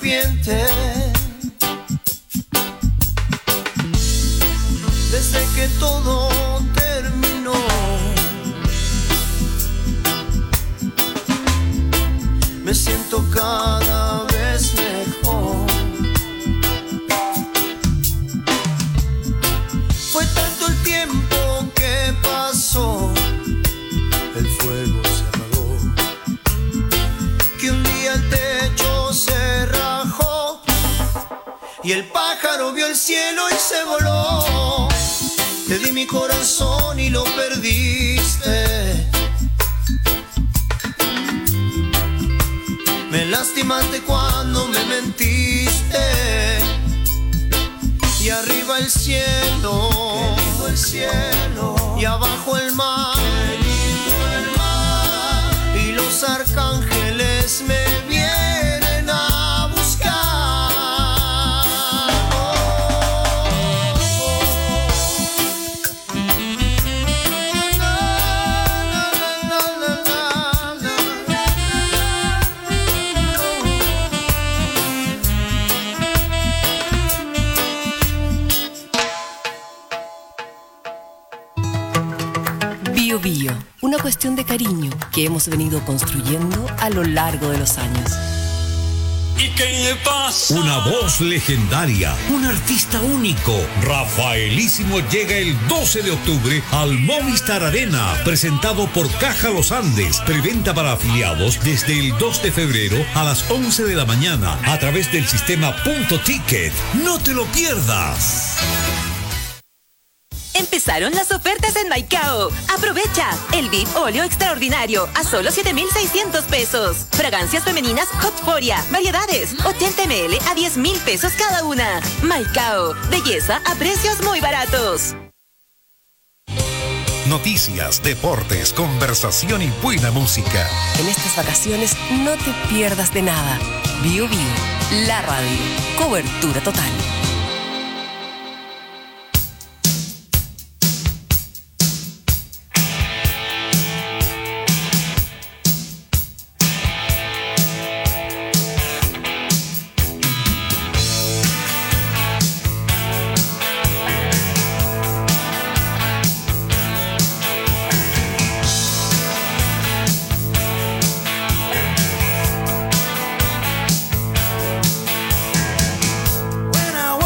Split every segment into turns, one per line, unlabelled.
arrepiente. Desde que todo terminó, me siento cada vez mejor. Fue tanto el tiempo que pasó, el fuego se apagó, que un día el techo se rajó y el pájaro vio el cielo y se voló. Te di mi corazón y lo perdiste. Me lastimaste cuando me mentiste. Y arriba el cielo, y abajo el mar, y los arcángeles me vienen a buscar.
Bio Bio, una cuestión de cariño que hemos venido construyendo a lo largo de los años.
¿Y qué le pasa?
Una voz legendaria, un artista único. Rafaelísimo llega el 12 de octubre al Movistar Arena, presentado por Caja Los Andes. Preventa para afiliados desde el 2 de febrero a las 11 de la mañana a través del sistema Punto Ticket. ¡No te lo pierdas!
Empezaron las ofertas en Maicao. Aprovecha el VIP óleo extraordinario a solo 7,600 pesos. Fragancias femeninas Hotforia, variedades 80 ml a 10,000 pesos cada una. Maicao, belleza a precios muy baratos.
Noticias, deportes, conversación y buena música.
En estas vacaciones no te pierdas de nada. Bio Bio, la radio, cobertura total.
When I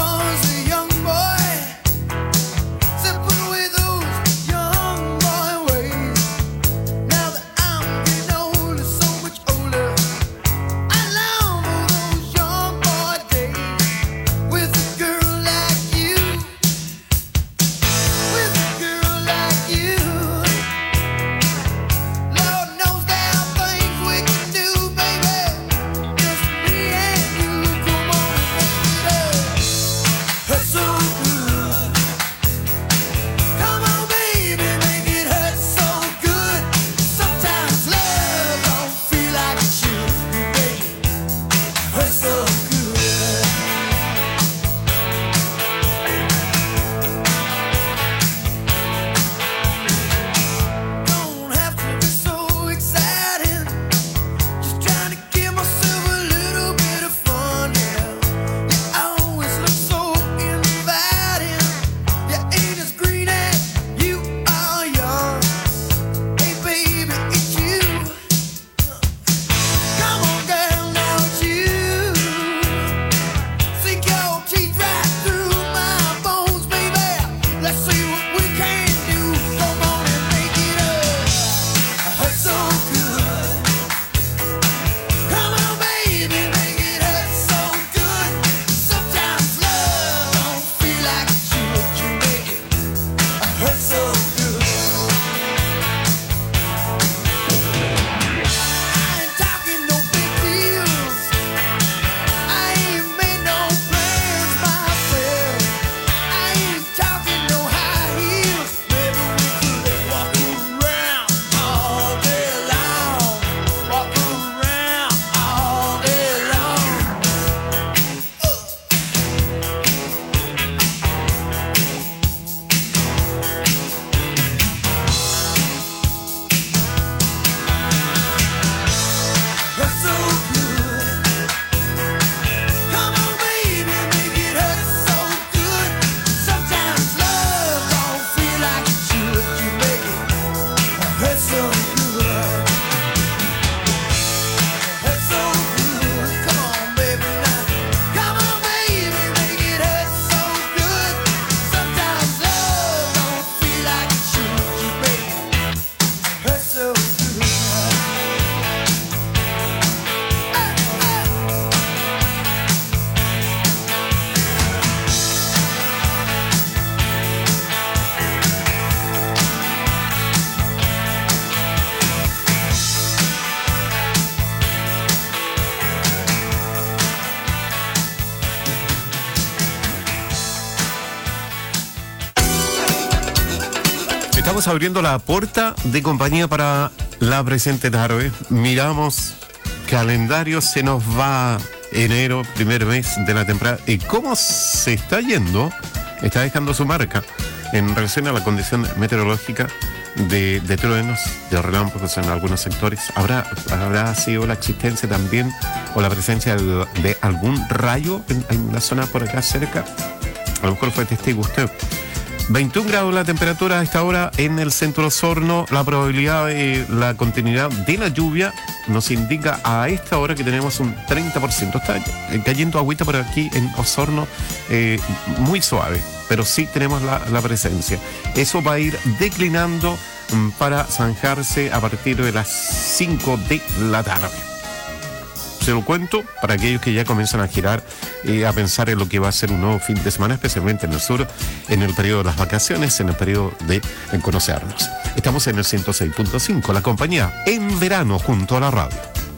Estamos abriendo la puerta de compañía para la presente tarde. Miramos calendario, se nos va enero, primer mes de la temporada. ¿Y cómo se está yendo? Está dejando su marca en relación a la condición meteorológica de truenos, de relámpagos en algunos sectores. ¿Habrá sido la existencia también o la presencia de algún rayo en la zona por acá cerca? A lo mejor fue testigo usted. 21 grados la temperatura a esta hora en el centro de Osorno. La probabilidad de la continuidad de la lluvia nos indica a esta hora que tenemos un 30%. Está cayendo agüita por aquí en Osorno, muy suave, pero sí tenemos la presencia. Eso va a ir declinando para zanjarse a partir de las 5 de la tarde. Se lo cuento para aquellos que ya comienzan a girar, a pensar en lo que va a ser un nuevo fin de semana, especialmente en el sur, en el periodo de las vacaciones, en el periodo de conocernos. Estamos en el 106.5, la compañía en verano junto a la radio.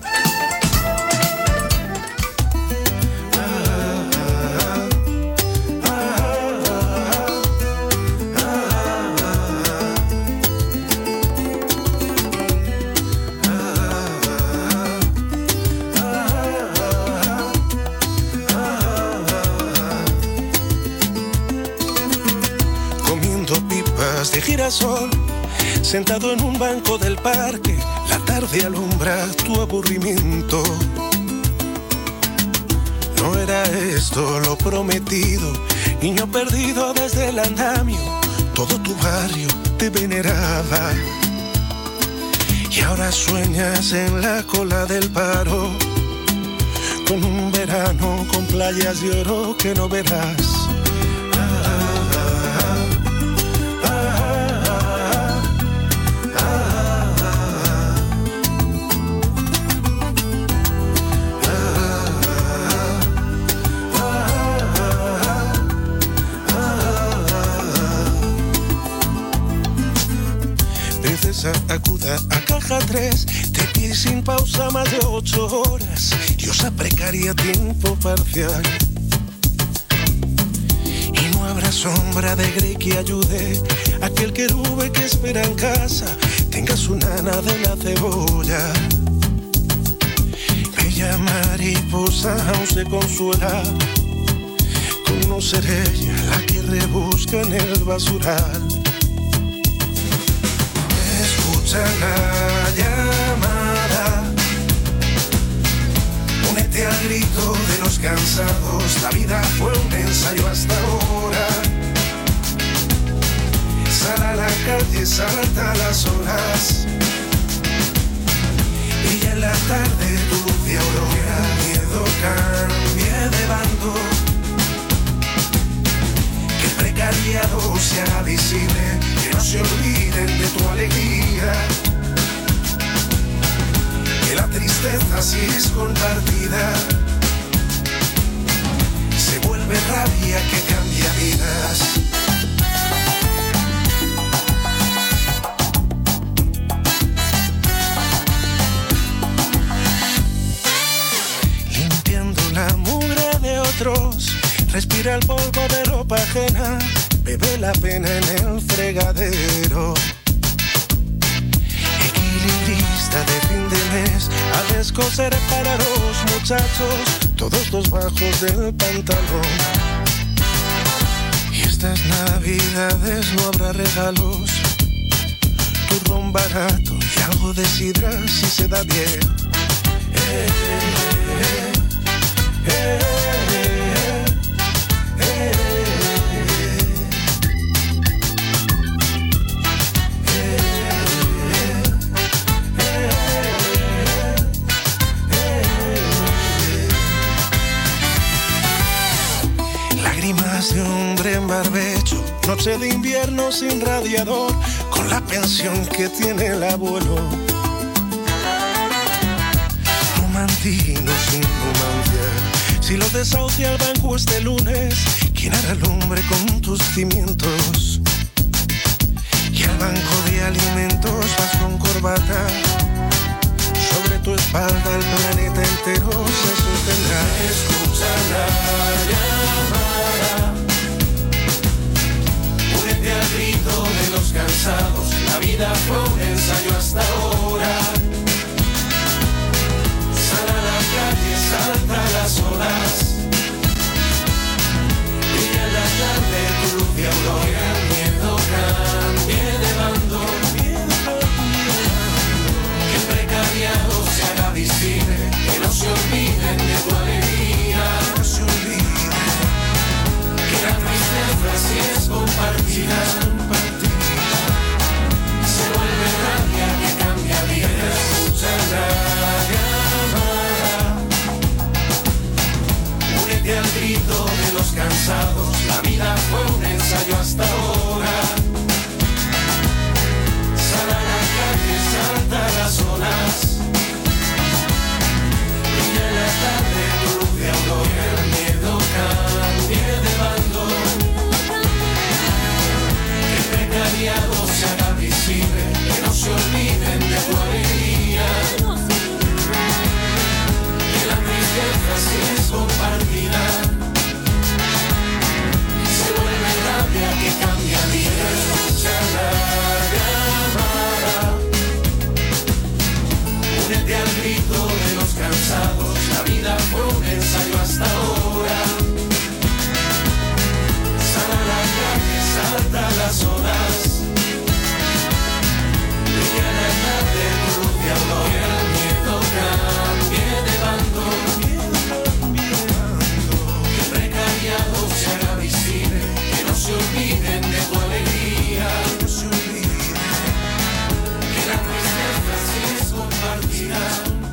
De girasol, sentado en un banco del parque, la tarde alumbra tu aburrimiento. No era esto lo prometido, niño perdido desde el andamio, todo tu barrio te veneraba. Y ahora sueñas en la cola del paro, con un verano con playas de oro que no verás. Acuda a caja 3, te pide sin pausa más de 8 horas, diosa precaria, tiempo parcial. Y no habrá sombra de grey que ayude a que el querube que espera en casa tenga su nana de la cebolla. Bella mariposa aún se consuela con no ser ella la que rebusca en el basural. La llamada, únete al grito de los cansados. La vida fue un ensayo hasta ahora. Sal a la calle, salta las horas. Brilla en la tarde tu luz de aurora. El miedo cambie de bando, que el precariado se haga visible, que no se olviden de tu alegría. Que la tristeza si es compartida se vuelve rabia que cambia vidas. Limpiando la mugre de otros, respira el polvo de ropa ajena, bebe la pena en el fregadero. Equilibrista de fin de mes, a descoser para los muchachos todos los bajos del pantalón. Y estas navidades no habrá regalos, turrón barato y algo de sidra si se da bien. Lágrimas de hombre en barbecho, noche de invierno sin radiador, con la pensión que tiene el abuelo. Romantino sin romancia, si lo desahucia el banco este lunes, ¿quién hará el hombre con tus cimientos? Y al banco de alimentos vas con corbata, sobre tu espalda el planeta entero se sostendrá. Escucha la llamada, únete al grito de los cansados. vida fue un ensayo hasta ahora. Sal a la calle, salta las olas. Brilla en la tarde tu luz de aurora. El miedo cambie de bando. Que el precariado se haga visible. Que no se olviden de tu alegría. No se olviden. Que la tristeza si es compartida. Se vuelve rabia que cambia vidas. Escucha la llamada. Únete al grito de los cansados. La vida fue un ensayo hasta ahora. Sal a la calle, salta las olas. Brilla en la tarde tu luz de aurora. El miedo cambie de bando. Que el precariado se haga visible. Que no se olviden de tu alegría. Que la tristeza si es compartida. Se vuelve rabia que cambia vidas. Escucha la llamada. Únete al grito de los cansados. La vida fue un ensayo hasta ahora. Sal a la calle, salta las olas. Brilla en la tarde tu luz de aurora. El miedo cambie de bando. Que el precariado se haga visible. Que no se olviden de tu alegría. No se olviden. Que la tristeza si es compartida.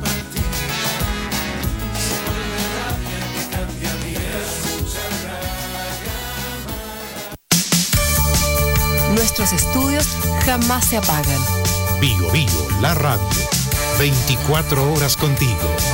Se vuelve rabia que cambia vidas. Escucha la llamada.
Nuestros estudios jamás se apagan.
Bio Bio, la radio. 24 horas contigo.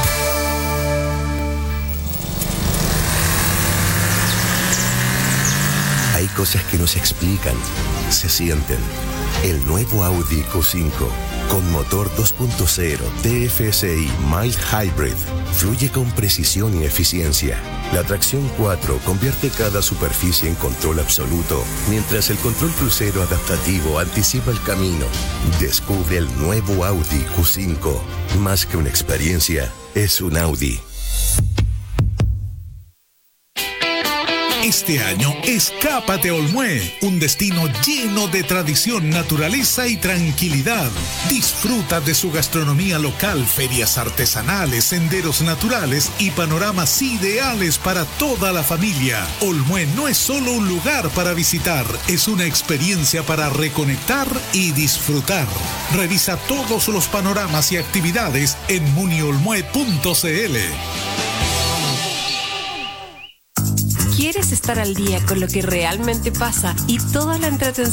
Hay cosas que no se explican, se sienten. El nuevo Audi Q5 con motor 2.0 TFSI Mild Hybrid fluye con precisión y eficiencia. La tracción 4 convierte cada superficie en control absoluto, mientras el control crucero adaptativo anticipa el camino. Descubre el nuevo Audi Q5. Más que una experiencia, es un Audi.
Este año, escápate a Olmué, un destino lleno de tradición, naturaleza y tranquilidad. Disfruta de su gastronomía local, ferias artesanales, senderos naturales y panoramas ideales para toda la familia. Olmué no es solo un lugar para visitar, es una experiencia para reconectar y disfrutar. Revisa todos los panoramas y actividades en muniolmue.cl.
¿Quieres estar al día con lo que realmente pasa y toda la entretención